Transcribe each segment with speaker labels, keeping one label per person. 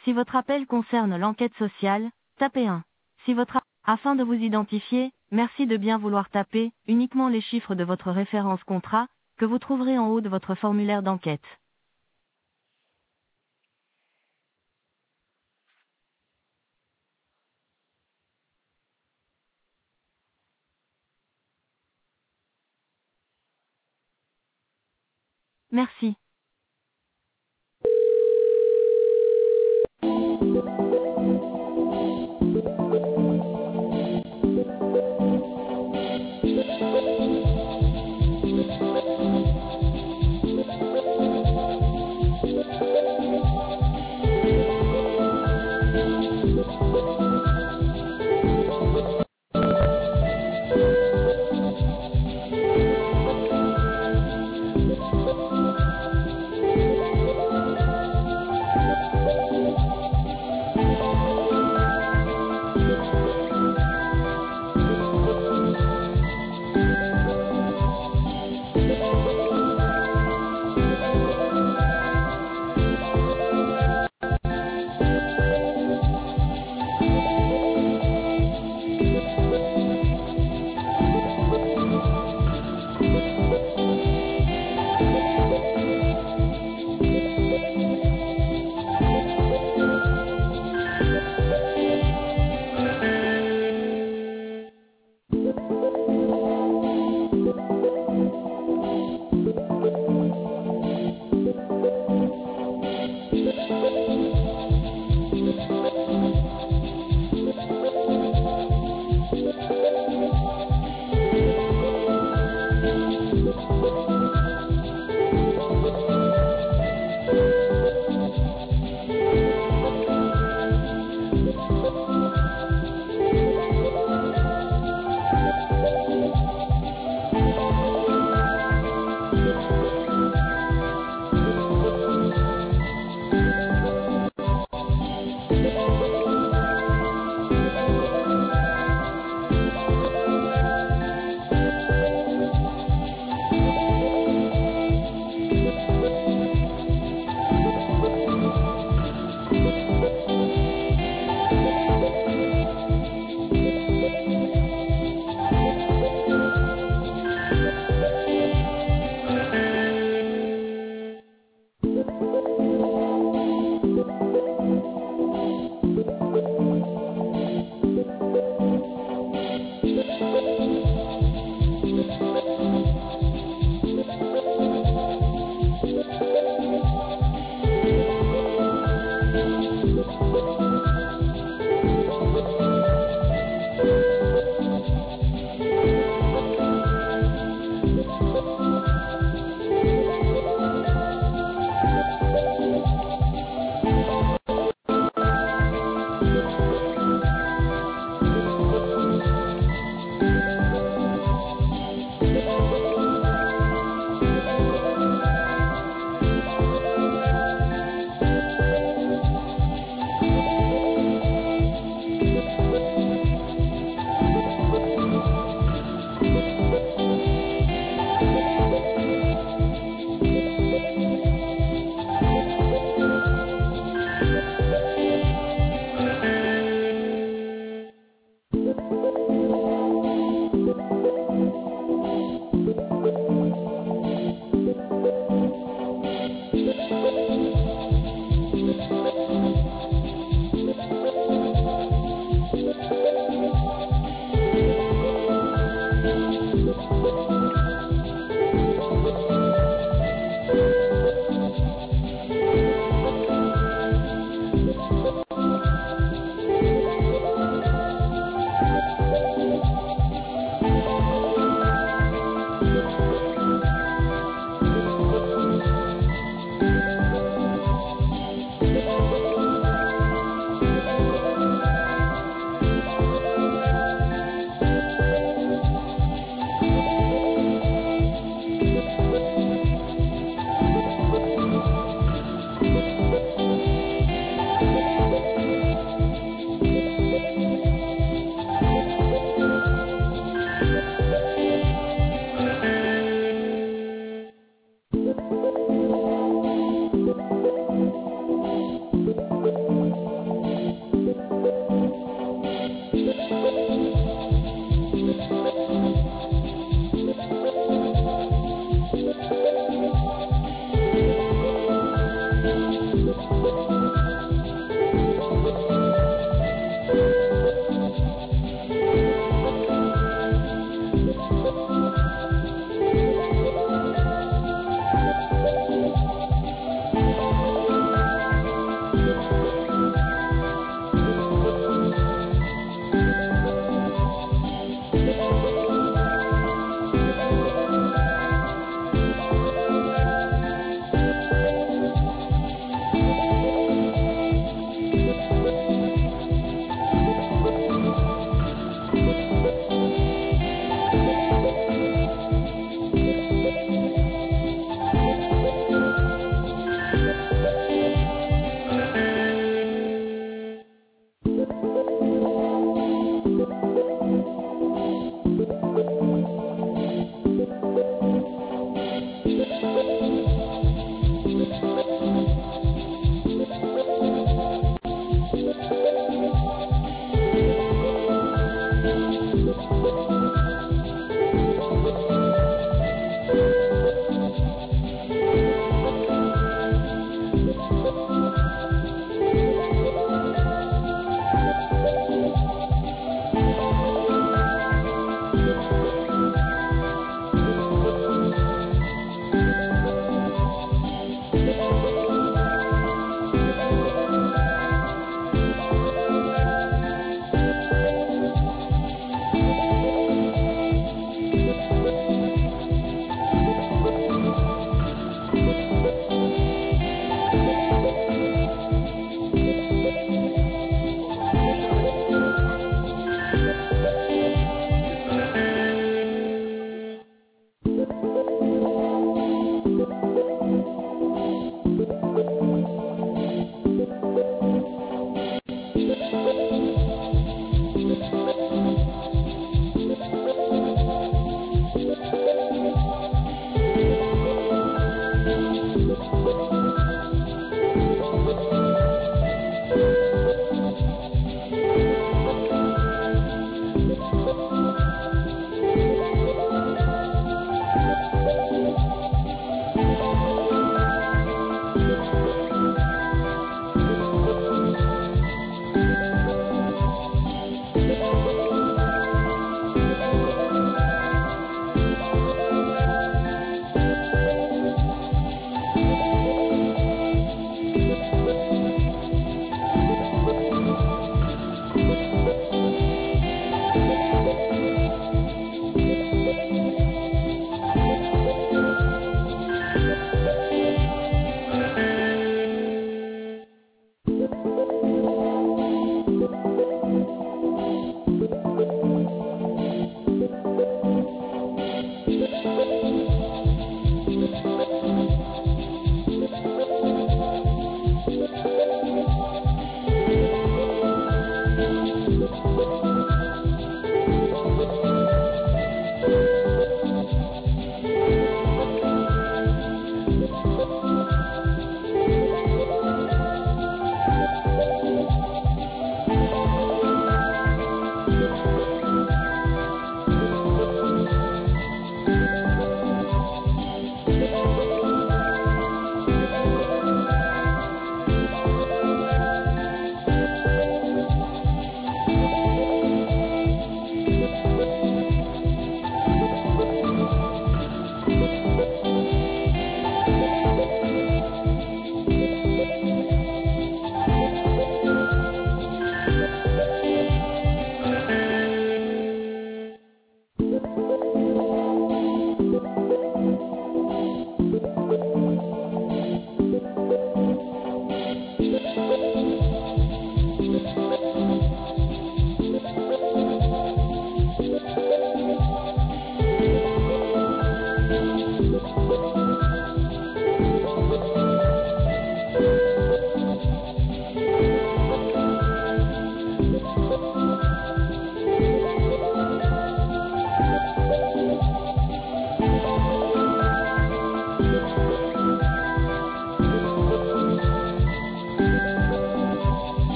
Speaker 1: Si votre appel concerne l'enquête sociale, tapez 1. Si Afin de vous identifier, merci de bien vouloir taper uniquement les chiffres de votre référence contrat, que vous trouverez en haut de votre formulaire d'enquête. Merci.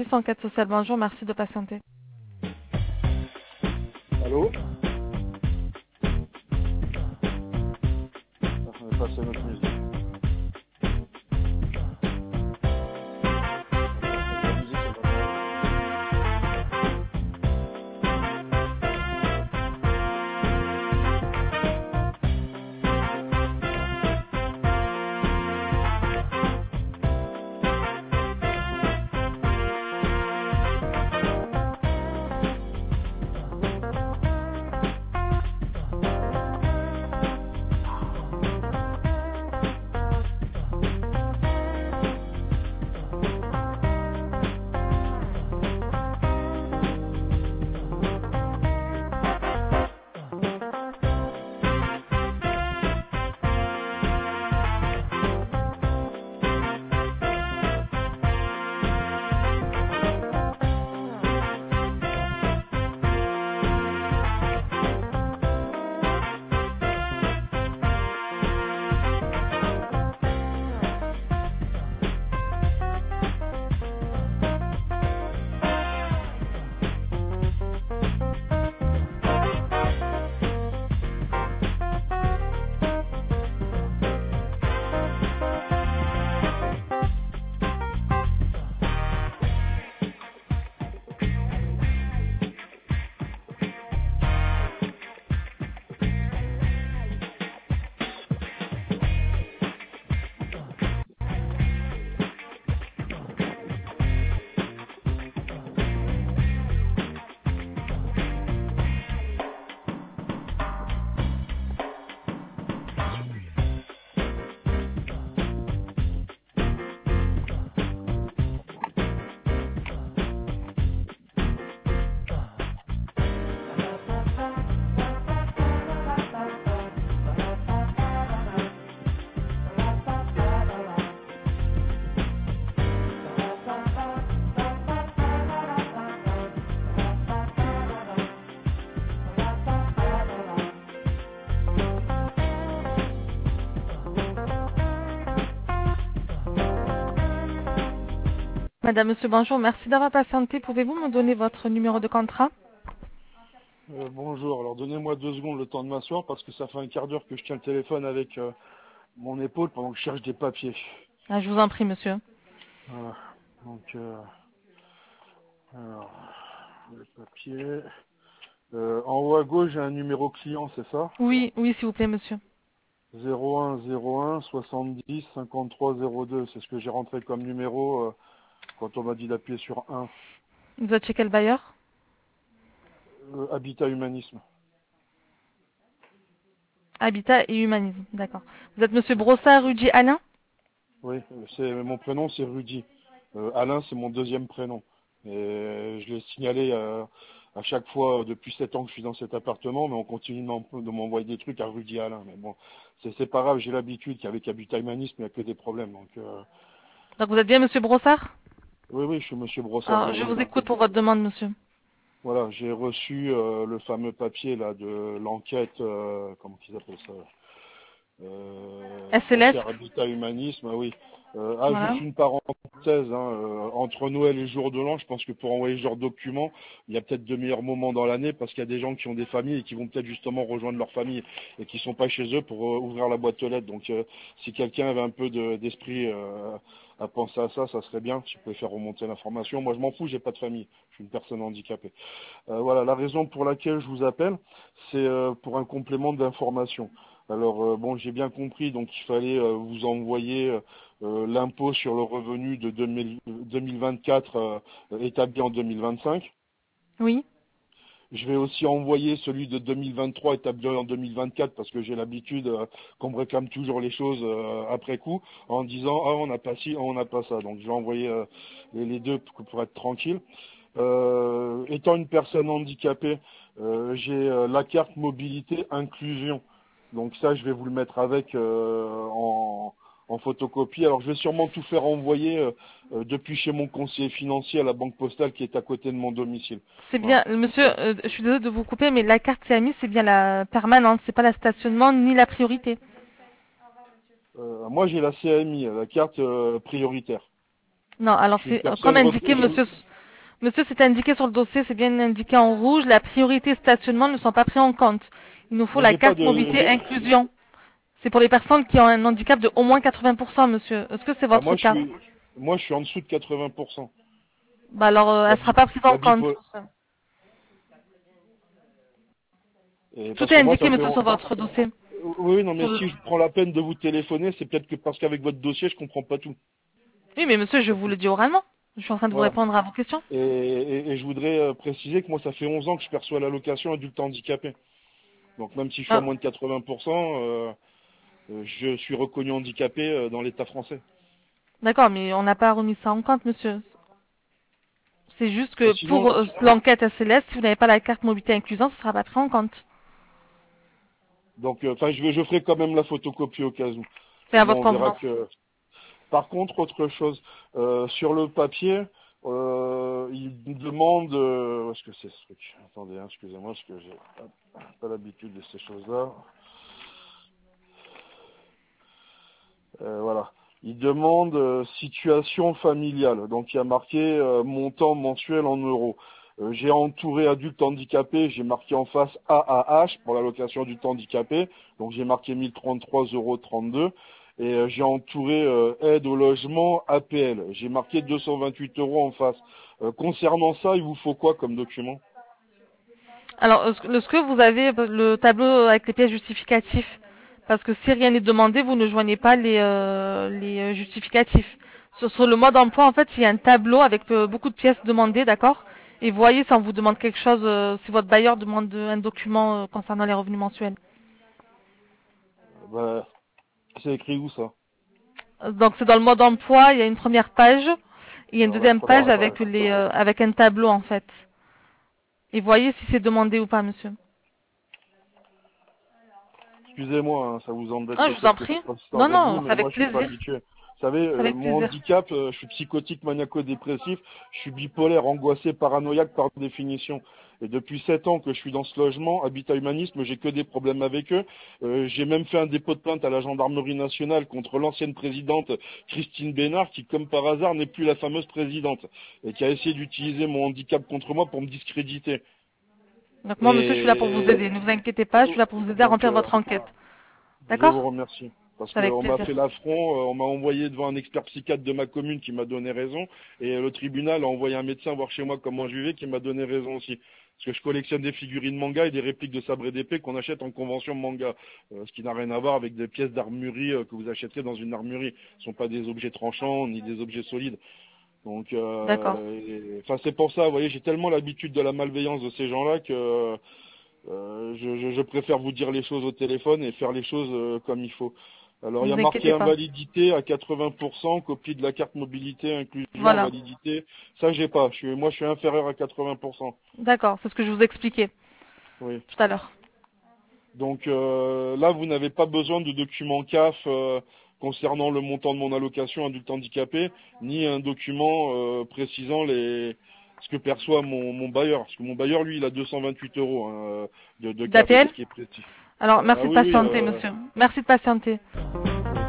Speaker 2: service enquête sociale. Bonjour, merci de patienter.
Speaker 3: Allô? On va passer notre musique. La musique, c'est pas
Speaker 2: Madame, monsieur, bonjour, merci d'avoir patienté. Pouvez-vous me donner votre numéro de contrat?
Speaker 3: Bonjour, alors donnez-moi 2 secondes le temps de m'asseoir parce que ça fait un quart d'heure que je tiens le téléphone avec mon épaule pendant que je cherche des papiers.
Speaker 2: Ah, je vous en prie, monsieur.
Speaker 3: Voilà, donc alors, les papiers. En haut à gauche, j'ai un numéro client, c'est ça?
Speaker 2: Oui, oui, s'il vous plaît, monsieur.
Speaker 3: 0101 70 53 02, c'est ce que j'ai rentré comme numéro quand on m'a dit d'appuyer sur 1.
Speaker 2: Vous êtes chez quel bailleur?
Speaker 3: Habitat Humanisme.
Speaker 2: Habitat et humanisme, d'accord. Vous êtes monsieur Brossard, Rudy Alain?
Speaker 3: Oui, mon prénom c'est Rudy. Alain c'est mon deuxième prénom. Et je l'ai signalé à chaque fois depuis 7 ans que je suis dans cet appartement, mais on continue de m'envoyer des trucs à Rudy Alain. Mais bon, c'est pas grave, j'ai l'habitude qu'avec Habitat Humanisme, il n'y a que des problèmes.
Speaker 2: Donc vous êtes bien monsieur Brossard?
Speaker 3: Oui, je suis monsieur Brossard.
Speaker 2: Alors, je vous écoute pour votre demande, monsieur.
Speaker 3: Voilà, j'ai reçu le fameux papier là de l'enquête, comment qu'ils appellent ça?
Speaker 2: SLS?
Speaker 3: Affaire Habitat Humanisme, oui.
Speaker 2: Voilà.
Speaker 3: Juste une parenthèse, entre Noël et jour de l'an, je pense que pour envoyer ce genre de documents, il y a peut-être de meilleurs moments dans l'année parce qu'il y a des gens qui ont des familles et qui vont peut-être justement rejoindre leur famille et qui sont pas chez eux pour ouvrir la boîte aux lettres. Donc si quelqu'un avait un peu d'esprit à penser à ça, ça serait bien. Si vous pouvez faire remonter l'information. Moi je m'en fous, j'ai pas de famille. Je suis une personne handicapée. Voilà, la raison pour laquelle je vous appelle, c'est pour un complément d'information. Alors bon, j'ai bien compris, donc il fallait vous envoyer l'impôt sur le revenu de 2024 établi en 2025.
Speaker 2: Oui.
Speaker 3: Je vais aussi envoyer celui de 2023 établi en 2024 parce que j'ai l'habitude qu'on me réclame toujours les choses après coup en disant ah on n'a pas ci, ah, on n'a pas ça. Donc je vais envoyer les deux pour être tranquille. Étant une personne handicapée, j'ai la carte mobilité inclusion. Donc ça, je vais vous le mettre avec en photocopie. Alors je vais sûrement tout faire envoyer depuis chez mon conseiller financier à la banque postale qui est à côté de mon domicile.
Speaker 2: C'est
Speaker 3: Voilà.
Speaker 2: bien, monsieur, je suis désolée de vous couper, mais la carte CAMI, c'est bien la permanente, c'est pas la stationnement ni la priorité.
Speaker 3: Moi, j'ai la CMI, la carte prioritaire.
Speaker 2: Non, alors
Speaker 3: Je suis une
Speaker 2: c'est comme
Speaker 3: personne
Speaker 2: indiqué, monsieur, Monsieur, c'est indiqué sur le dossier, c'est bien indiqué en rouge. La priorité stationnement ne sont pas pris en compte. Il nous faut
Speaker 3: Moi,
Speaker 2: la
Speaker 3: j'ai pas
Speaker 2: carte
Speaker 3: de,
Speaker 2: mobilité inclusion. C'est pour les personnes qui ont un handicap de au moins 80%, monsieur. Est-ce que c'est
Speaker 3: ah,
Speaker 2: votre cas?
Speaker 3: moi, je suis en dessous de 80%.
Speaker 2: Bah alors,
Speaker 3: La,
Speaker 2: elle sera pas prise en
Speaker 3: la
Speaker 2: compte,
Speaker 3: bipo-
Speaker 2: monsieur.
Speaker 3: et
Speaker 2: Tout
Speaker 3: parce
Speaker 2: est
Speaker 3: que moi,
Speaker 2: indiqué,
Speaker 3: ça fait,
Speaker 2: monsieur, sur votre dossier.
Speaker 3: oui, non, mais
Speaker 2: Sur le-
Speaker 3: si je prends la peine de vous téléphoner, c'est peut-être que parce qu'avec votre dossier, je comprends pas tout.
Speaker 2: Oui, mais monsieur, je vous le dis oralement. Je suis en train de vous
Speaker 3: Voilà.
Speaker 2: répondre à vos questions.
Speaker 3: Et je voudrais préciser que moi, ça fait 11 ans que je perçois l'allocation adulte handicapé. Donc même si je suis à
Speaker 2: Ah,
Speaker 3: moins de 80%, je suis reconnu handicapé dans l'État français.
Speaker 2: d'accord, mais on n'a pas remis ça en compte, monsieur. C'est juste
Speaker 3: Et
Speaker 2: que pour
Speaker 3: sinon,
Speaker 2: l'enquête SLS, si vous n'avez pas la carte mobilité inclusion, ce ne sera pas pris en compte.
Speaker 3: donc, enfin, je ferai quand même la photocopie au cas où.
Speaker 2: C'est
Speaker 3: Au
Speaker 2: à
Speaker 3: moins,
Speaker 2: votre
Speaker 3: on verra
Speaker 2: convenance.
Speaker 3: que. Par contre, autre chose, sur le papier, il me demande, où est-ce que c'est ce truc? Attendez, hein, excusez-moi, parce que j'ai pas l'habitude de ces choses-là. Voilà. Il demande situation familiale. Donc il y a marqué montant mensuel en euros. J'ai entouré adulte handicapé, j'ai marqué en face AAH pour l'allocation adulte handicapé. Donc j'ai marqué 1033,32 €. Et j'ai entouré aide au logement APL. J'ai marqué 228 € en face. Concernant ça, il vous faut quoi comme document?
Speaker 2: Alors, ce que vous avez, le tableau avec les pièces justificatifs, parce que si rien n'est demandé, vous ne joignez pas les justificatifs. Sur le mode emploi, en fait, il y a un tableau avec beaucoup de pièces demandées, d'accord? Et voyez si on vous demande quelque chose, si votre bailleur demande un document concernant les revenus mensuels.
Speaker 3: Bah, c'est écrit où ça?
Speaker 2: Donc c'est dans le mode emploi, il y a une première page, et il y a une
Speaker 3: Alors la
Speaker 2: deuxième page
Speaker 3: première
Speaker 2: avec
Speaker 3: page.
Speaker 2: avec un tableau en fait. Et voyez si c'est demandé ou pas, monsieur.
Speaker 3: Excusez-moi, hein, ça vous embête
Speaker 2: Ah, je vous en
Speaker 3: peut-être que je
Speaker 2: prie.
Speaker 3: passe ce temps
Speaker 2: Non,
Speaker 3: avec vous,
Speaker 2: non, c'est
Speaker 3: mais moi
Speaker 2: avec
Speaker 3: je suis pas
Speaker 2: plaisir.
Speaker 3: habitué. Vous savez,
Speaker 2: C'est avec
Speaker 3: mon
Speaker 2: plaisir.
Speaker 3: handicap, je suis psychotique, maniaco-dépressif, je suis bipolaire, angoissé, paranoïaque par définition. Et depuis 7 ans que je suis dans ce logement, Habitat Humanisme, j'ai que des problèmes avec eux. J'ai même fait un dépôt de plainte à la gendarmerie nationale contre l'ancienne présidente Christine Bénard, qui comme par hasard n'est plus la fameuse présidente, et qui a essayé d'utiliser mon handicap contre moi pour me discréditer.
Speaker 2: Donc moi, monsieur, je suis là pour vous
Speaker 3: Et
Speaker 2: aider. Ne vous inquiétez pas, je suis là pour vous aider à
Speaker 3: donc,
Speaker 2: remplir votre enquête.
Speaker 3: je vous
Speaker 2: D'accord?
Speaker 3: remercie. Parce
Speaker 2: C'est avec
Speaker 3: qu'on m'a
Speaker 2: plaisir.
Speaker 3: fait l'affront, on m'a envoyé devant un expert psychiatre de ma commune qui m'a donné raison, et le tribunal a envoyé un médecin voir chez moi comment je vivais qui m'a donné raison aussi. Parce que je collectionne des figurines manga et des répliques de sabre et d'épée qu'on achète en convention manga, ce qui n'a rien à voir avec des pièces d'armurerie que vous achèterez dans une armurerie. Ce ne sont pas des objets tranchants ni des objets solides. Donc,
Speaker 2: D'accord.
Speaker 3: enfin c'est pour ça, vous voyez, j'ai tellement l'habitude de la malveillance de ces gens-là que je préfère vous dire les choses au téléphone et faire les choses comme il faut. Alors
Speaker 2: Ne
Speaker 3: il y a
Speaker 2: vous
Speaker 3: marqué
Speaker 2: inquiétez pas.
Speaker 3: invalidité à 80%, copie de la carte mobilité, inclusion,
Speaker 2: Voilà.
Speaker 3: invalidité. Ça j'ai pas. Moi je suis inférieur à 80%.
Speaker 2: D'accord, c'est ce que je vous expliquais
Speaker 3: Oui.
Speaker 2: tout à l'heure.
Speaker 3: Donc là vous n'avez pas besoin de document CAF concernant le montant de mon allocation adulte handicapé, ni un document précisant ce que perçoit mon bailleur. Parce que mon bailleur lui il a 228 € hein, de CAF, c'est
Speaker 2: D'APL?
Speaker 3: ce qui est précis.
Speaker 2: Alors,
Speaker 3: Ah
Speaker 2: merci de
Speaker 3: oui, oui,
Speaker 2: patienter, monsieur. Merci de patienter.
Speaker 3: oui.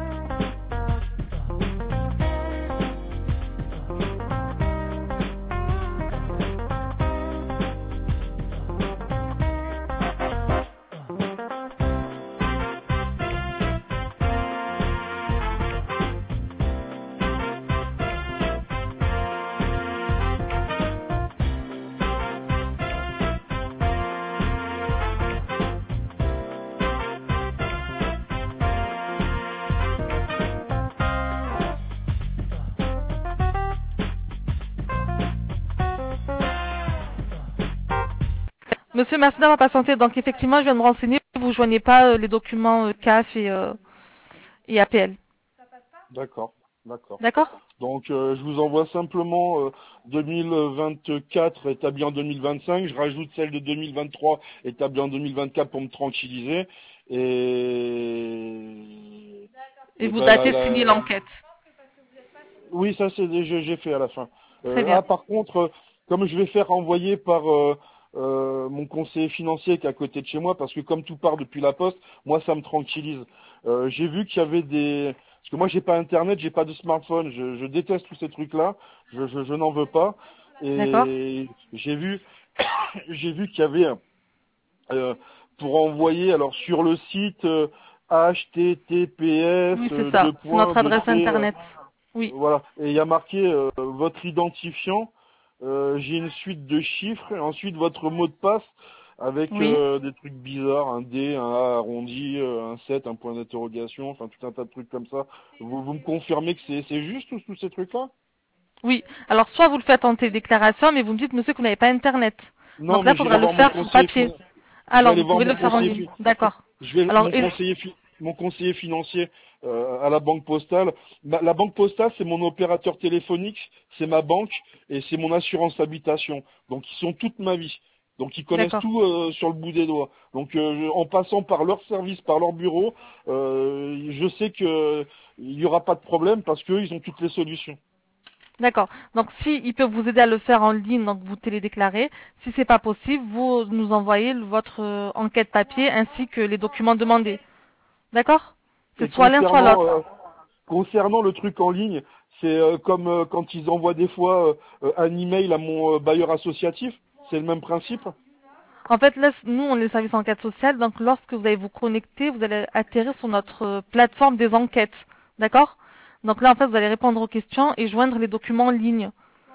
Speaker 2: Monsieur, merci d'avoir patienté. Donc, effectivement, je viens de me renseigner. Vous ne joignez pas les documents CAF et APL.
Speaker 3: D'accord, d'accord.
Speaker 2: D'accord?
Speaker 3: Donc je vous envoie simplement 2024 établi en 2025. Je rajoute celle de 2023 établie en 2024 pour me tranquilliser.
Speaker 2: Et
Speaker 3: Et
Speaker 2: vous
Speaker 3: ben
Speaker 2: datez de signer l'enquête.
Speaker 3: oui, ça c'est j'ai fait à la fin.
Speaker 2: Très bien.
Speaker 3: Par contre, comme je vais faire envoyer par mon conseiller financier qui est à côté de chez moi, parce que comme tout part depuis la poste, moi ça me tranquillise. J'ai vu qu'il y avait parce que moi j'ai pas internet, j'ai pas de smartphone, je déteste tous ces trucs-là, je n'en veux pas.
Speaker 2: D'accord.
Speaker 3: Et j'ai vu, j'ai vu qu'il y avait pour envoyer, alors sur le site HTTPS
Speaker 2: Oui, c'est
Speaker 3: deux
Speaker 2: ça. C'est
Speaker 3: points
Speaker 2: notre
Speaker 3: deux
Speaker 2: adresse
Speaker 3: traits,
Speaker 2: internet. Oui.
Speaker 3: voilà. Et il y a marqué votre identifiant. J'ai une suite de chiffres et ensuite votre mot de passe avec
Speaker 2: Oui.
Speaker 3: des trucs bizarres, un D, un A arrondi, un 7, un point d'interrogation, enfin tout un tas de trucs comme ça. Vous me confirmez que c'est juste tous ces trucs-là?
Speaker 2: Oui. Alors, soit vous le faites en télédéclaration, mais vous me dites, monsieur, que vous n'avez pas internet.
Speaker 3: Non,
Speaker 2: Donc là,
Speaker 3: mais
Speaker 2: il
Speaker 3: j'irai
Speaker 2: faudra le
Speaker 3: voir mon
Speaker 2: faire sur
Speaker 3: conseiller.
Speaker 2: papier.
Speaker 3: Je vais
Speaker 2: Alors,
Speaker 3: aller
Speaker 2: vous
Speaker 3: voir
Speaker 2: pouvez
Speaker 3: mon
Speaker 2: le faire en
Speaker 3: conseiller.
Speaker 2: ligne. D'accord.
Speaker 3: Je vais
Speaker 2: Alors,
Speaker 3: mon conseiller financier à la banque postale. La banque postale, c'est mon opérateur téléphonique, c'est ma banque et c'est mon assurance habitation. Donc ils sont toute ma vie. Donc ils connaissent
Speaker 2: d'accord.
Speaker 3: tout sur le bout des doigts. Donc en passant par leur service, par leur bureau, je sais que il n'y aura pas de problème parce qu'eux, ils ont toutes les solutions.
Speaker 2: D'accord. Donc, si ils peuvent vous aider à le faire en ligne, donc vous télédéclarez. Si c'est pas possible, vous nous envoyez votre enquête papier ainsi que les documents demandés. D'accord? C'est
Speaker 3: Et
Speaker 2: soit l'un, soit l'autre.
Speaker 3: concernant le truc en ligne, c'est comme quand ils envoient des fois un email à mon bailleur associatif, c'est le même principe.
Speaker 2: En fait, là, nous, on est le service enquête sociale, donc lorsque vous allez vous connecter, vous allez atterrir sur notre plateforme des enquêtes. D'accord? Donc là, en fait, vous allez répondre aux questions et joindre les documents en ligne.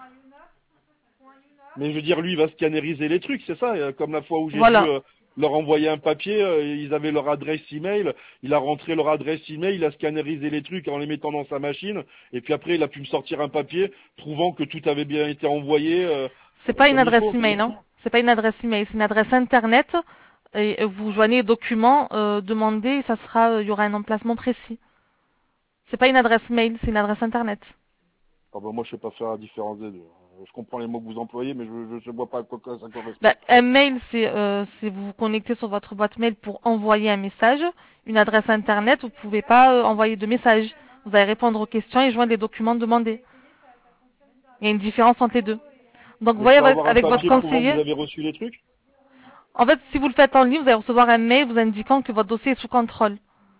Speaker 3: Mais je veux dire, lui, il va scanneriser les trucs, c'est ça. Comme la fois où j'ai dû
Speaker 2: Voilà.
Speaker 3: leur envoyer un papier, ils avaient leur adresse email, il a rentré leur adresse email, il a scannerisé les trucs en les mettant dans sa machine, et puis après, il a pu me sortir un papier prouvant que tout avait bien été envoyé
Speaker 2: C'est pas une
Speaker 3: comme il
Speaker 2: adresse
Speaker 3: faut.
Speaker 2: email, non? C'est pas une adresse email, c'est une adresse internet. Et vous joignez les documents demandés et ça sera, il y aura un emplacement précis. C'est pas une adresse mail, c'est une adresse internet.
Speaker 3: Ah ben, moi, je sais pas faire la différence des deux. Je comprends les mots que vous employez, mais je ne vois pas à quoi ça correspond.
Speaker 2: Bah, un mail, c'est vous vous connectez sur votre boîte mail pour envoyer un message. Une adresse internet, vous pouvez pas envoyer de message. Vous allez répondre aux questions et joindre les documents demandés. Il y a une différence entre les deux. Donc, vous
Speaker 3: Mais je
Speaker 2: voyez
Speaker 3: peux avoir un
Speaker 2: avec votre
Speaker 3: papier prouvant que vous
Speaker 2: conseiller,
Speaker 3: avez reçu les trucs?
Speaker 2: en fait, si vous le faites en ligne, vous allez recevoir un mail vous indiquant que votre dossier est sous contrôle.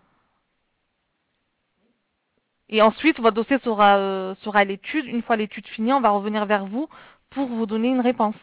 Speaker 2: Et ensuite, votre dossier sera à l'étude. Une fois l'étude finie, on va revenir vers vous pour vous donner une réponse.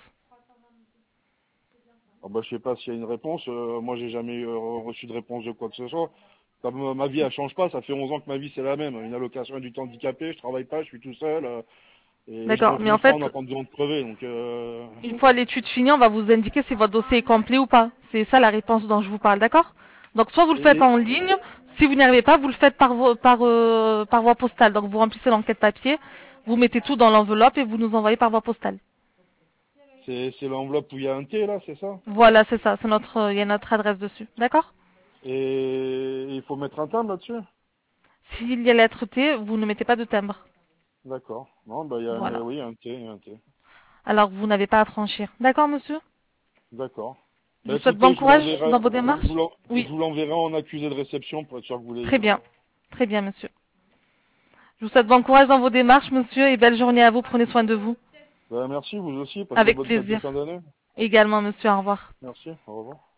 Speaker 3: Ah bah, je sais pas s'il y a une réponse. Moi, j'ai jamais reçu de réponse de quoi que ce soit. Comme ma vie, elle change pas. Ça fait 11 ans que ma vie, c'est la même. Une allocation adulte handicapé, je travaille pas, je suis tout seul. Et je
Speaker 2: D'accord. Mais
Speaker 3: revenus
Speaker 2: en
Speaker 3: pas,
Speaker 2: fait,
Speaker 3: on n'a pas besoin de crever. Donc,
Speaker 2: une fois l'étude finie, on va vous indiquer si votre dossier est complet ou pas. C'est ça la réponse dont je vous parle, d'accord? Donc, soit vous le faites
Speaker 3: et,
Speaker 2: en ligne. Si vous n'y arrivez pas, vous le faites par voie postale. Donc, vous remplissez l'enquête papier, vous mettez tout dans l'enveloppe et vous nous envoyez par voie postale.
Speaker 3: c'est l'enveloppe où il y a un T, là, c'est ça?
Speaker 2: Voilà, c'est ça. Il y a notre adresse dessus. D'accord?
Speaker 3: Et il faut mettre un timbre là-dessus?
Speaker 2: S'il y a lettre T, vous ne mettez pas de timbre.
Speaker 3: D'accord. Non, bah, il y a
Speaker 2: Voilà.
Speaker 3: oui, un T, un T.
Speaker 2: Alors, vous n'avez pas à franchir. D'accord, monsieur?
Speaker 3: D'accord.
Speaker 2: Je
Speaker 3: Bah,
Speaker 2: vous souhaite bon
Speaker 3: écoutez,
Speaker 2: courage dans vos démarches.
Speaker 3: je
Speaker 2: Oui,
Speaker 3: vous l'enverrai en accusé de réception pour être sûr que vous
Speaker 2: très
Speaker 3: l'ayez.
Speaker 2: bien. Très bien, monsieur. Je vous souhaite bon courage dans vos démarches, monsieur, et belle journée à vous. Prenez soin de vous.
Speaker 3: Bah, merci, vous aussi. Passez de
Speaker 2: Avec
Speaker 3: bonnes fêtes de
Speaker 2: plaisir.
Speaker 3: fin d'année.
Speaker 2: Également, monsieur. Au revoir.
Speaker 3: Merci. Au revoir.